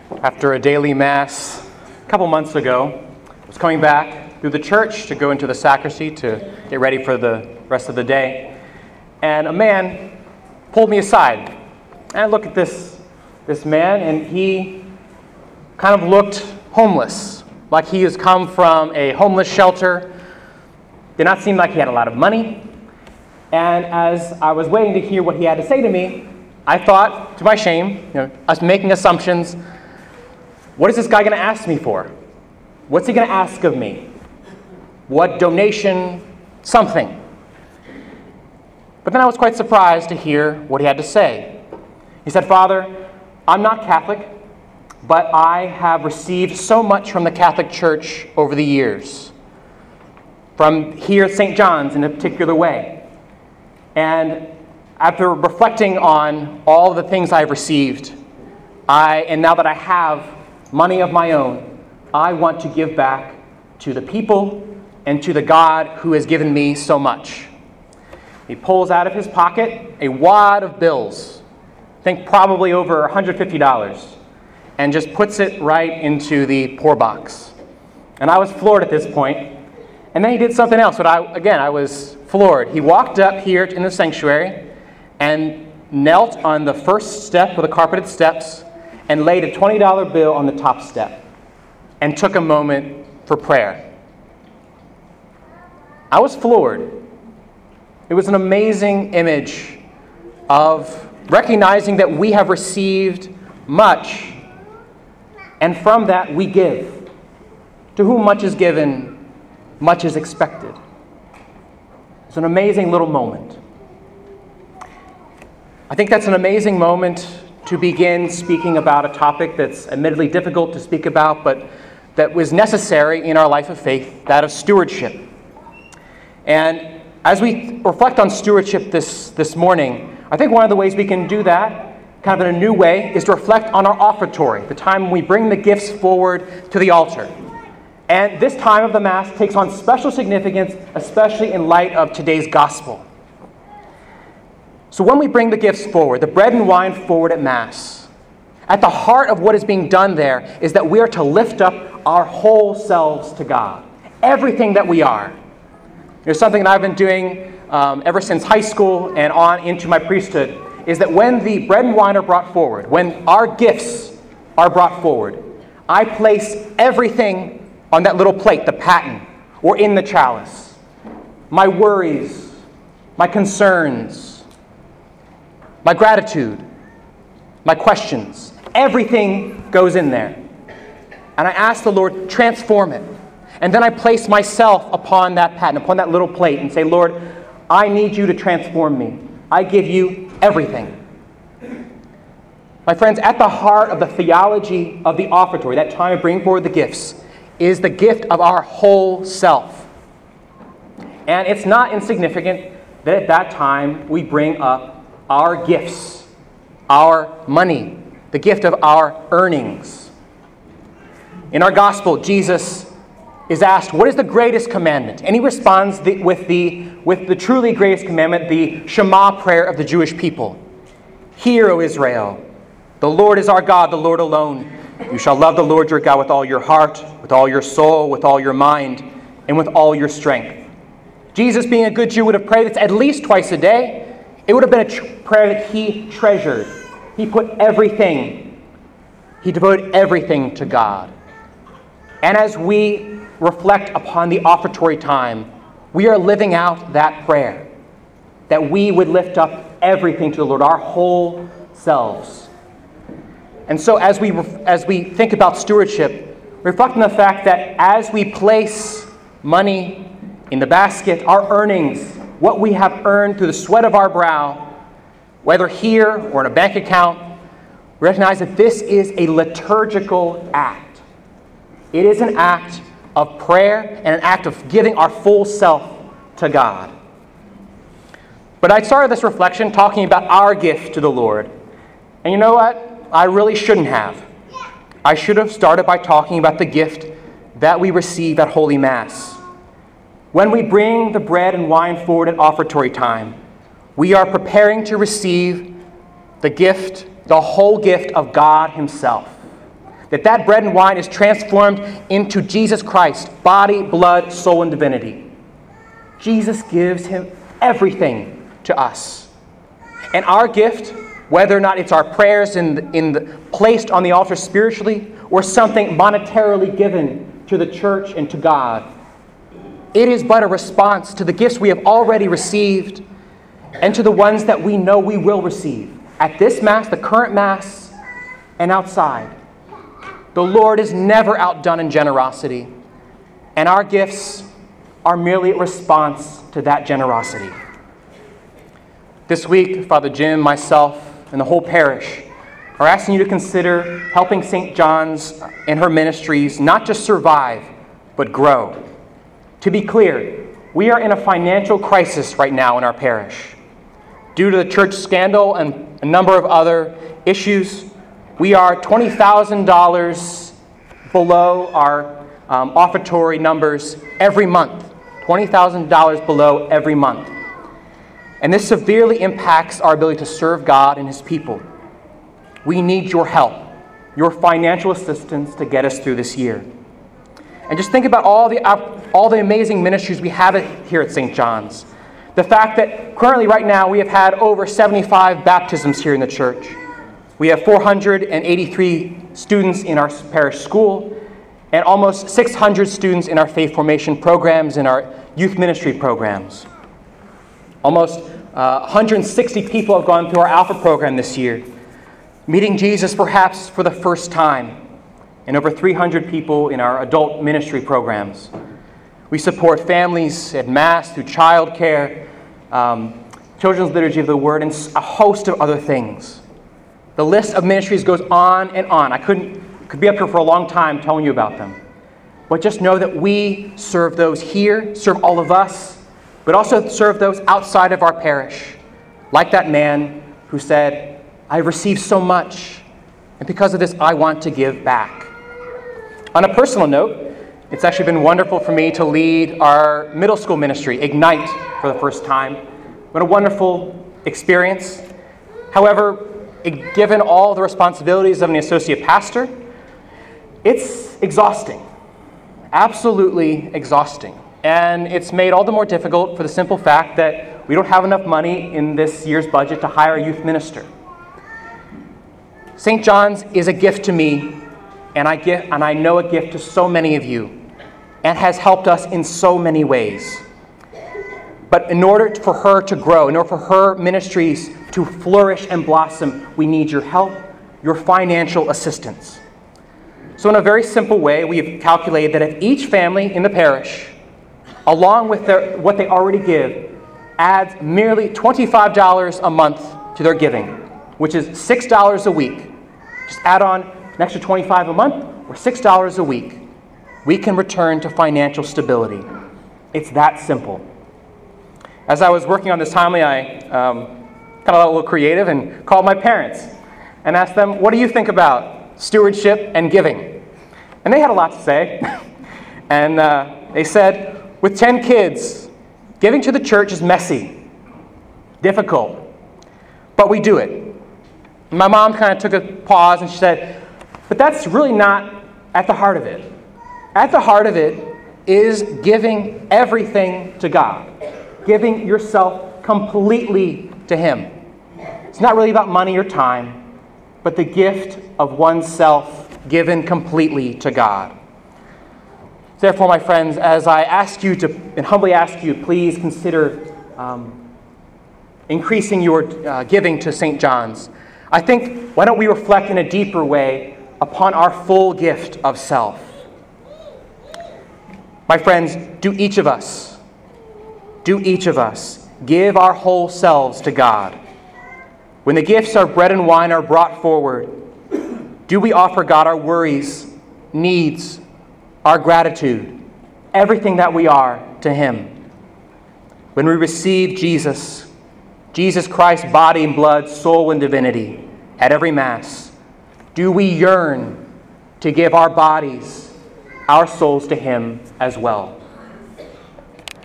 After a daily mass a couple months ago, I was coming back through the church to go into the sacristy to get ready for the rest of the day, and a man pulled me aside. And I looked at this man, and he kind of looked homeless, like he has come from a homeless shelter. Did not seem like he had a lot of money. And as I was waiting to hear what he had to say to me, I thought, to my shame, I was making assumptions. What is this guy going to ask me for? What's he going to ask of me? What donation? Something. But then I was quite surprised to hear what he had to say. He said, "Father, I'm not Catholic, but I have received so much from the Catholic Church over the years. From here at St. John's in a particular way. And after reflecting on all the things I've received, and now that I have money of my own, I want to give back to the people and to the God who has given me so much." He pulls out of his pocket a wad of bills, I think probably over $150, and just puts it right into the poor box. And I was floored at this point. And then he did something else, but I was floored. He walked up here in the sanctuary and knelt on the first step of the carpeted steps and laid a $20 bill on the top step and took a moment for prayer. I was floored. It was an amazing image of recognizing that we have received much, and from that we give. To whom much is given, much is expected. It's an amazing little moment. I think that's an amazing moment to begin speaking about a topic that's admittedly difficult to speak about, but that was necessary in our life of faith, that of stewardship. And as we reflect on stewardship this morning, I think one of the ways we can do that, kind of in a new way, is to reflect on our offertory, the time when we bring the gifts forward to the altar. And this time of the Mass takes on special significance, especially in light of today's gospel. So when we bring the gifts forward, the bread and wine forward at Mass, at the heart of what is being done there is that we are to lift up our whole selves to God, everything that we are. There's something that I've been doing ever since high school and on into my priesthood, is that when the bread and wine are brought forward, when our gifts are brought forward, I place everything on that little plate, the paten, or in the chalice. My worries, my concerns, my gratitude, my questions, everything goes in there. And I ask the Lord, transform it. And then I place myself upon that paten, upon that little plate, and say, Lord, I need you to transform me. I give you everything. My friends, at the heart of the theology of the offertory, that time of bringing forward the gifts, is the gift of our whole self. And it's not insignificant that at that time we bring up our gifts, our money, the gift of our earnings. In our gospel, Jesus is asked, what is the greatest commandment? And he responds with the truly greatest commandment, the Shema prayer of the Jewish people. Hear, O Israel, the Lord is our God, the Lord alone. You shall love the Lord your God with all your heart, with all your soul, with all your mind, and with all your strength. Jesus, being a good Jew, would have prayed this at least twice a day. It would have been a prayer that he treasured. He devoted everything to God. And as we reflect upon the offertory time, we are living out that prayer, that we would lift up everything to the Lord, our whole selves. And so as we think about stewardship, reflect on the fact that as we place money in the basket, our earnings, what we have earned through the sweat of our brow, whether here or in a bank account, recognize that this is a liturgical act. It is an act of prayer and an act of giving our full self to God. But I started this reflection talking about our gift to the Lord. And you know what? I really shouldn't have. I should have started by talking about the gift that we receive at Holy Mass. When we bring the bread and wine forward at offertory time, we are preparing to receive the gift, the whole gift of God himself. that bread and wine is transformed into Jesus Christ, body, blood, soul, and divinity. Jesus gives him everything to us. And our gift, whether or not it's our prayers placed on the altar spiritually or something monetarily given to the church and to God, it is but a response to the gifts we have already received and to the ones that we know we will receive. At this Mass, the current Mass, and outside, the Lord is never outdone in generosity, and our gifts are merely a response to that generosity. This week, Father Jim, myself, and the whole parish are asking you to consider helping St. John's and her ministries not just survive, but grow. To be clear, we are in a financial crisis right now in our parish. Due to the church scandal and a number of other issues, we are $20,000 below our offertory numbers every month. $20,000 below every month. And this severely impacts our ability to serve God and his people. We need your help, your financial assistance to get us through this year. And just think about all the amazing ministries we have here at St. John's. The fact that currently right now we have had over 75 baptisms here in the church. We have 483 students in our parish school and almost 600 students in our faith formation programs and our youth ministry programs. Almost 160 people have gone through our Alpha program this year, meeting Jesus perhaps for the first time, and over 300 people in our adult ministry programs. We support families at Mass through childcare, children's liturgy of the Word, and a host of other things. The list of ministries goes on and on. I could be up here for a long time telling you about them. But just know that we serve those here, serve all of us, but also serve those outside of our parish. Like that man who said, I received so much, and because of this, I want to give back. On a personal note, it's actually been wonderful for me to lead our middle school ministry, Ignite, for the first time. What a wonderful experience. However, given all the responsibilities of an associate pastor, it's exhausting. Absolutely exhausting. And it's made all the more difficult for the simple fact that we don't have enough money in this year's budget to hire a youth minister. St. John's is a gift to me, and I know a gift to so many of you, and has helped us in so many ways. But in order for her to grow, in order for her ministries to flourish and blossom, we need your help, your financial assistance. So in a very simple way, we have calculated that if each family in the parish, along with what they already give, adds merely $25 a month to their giving, which is $6 a week. Just add on an extra $25 a month or $6 a week. We can return to financial stability. It's that simple. As I was working on this homily, I kind of got a little creative and called my parents and asked them, what do you think about stewardship and giving? And they had a lot to say. And they said, with 10 kids, giving to the church is messy, difficult, but we do it. And my mom kind of took a pause and she said, but that's really not at the heart of it. At the heart of it is giving everything to God, giving yourself completely to Him. It's not really about money or time, but the gift of oneself given completely to God. Therefore, my friends, as I ask you to, and humbly ask you, please consider increasing your giving to St. John's. I think, why don't we reflect in a deeper way upon our full gift of self? My friends, do each of us give our whole selves to God? When the gifts of bread and wine are brought forward, do we offer God our worries, needs, our gratitude, everything that we are to Him? When we receive Jesus Christ's body and blood, soul and divinity at every Mass, do we yearn to give our bodies, our souls to Him as well?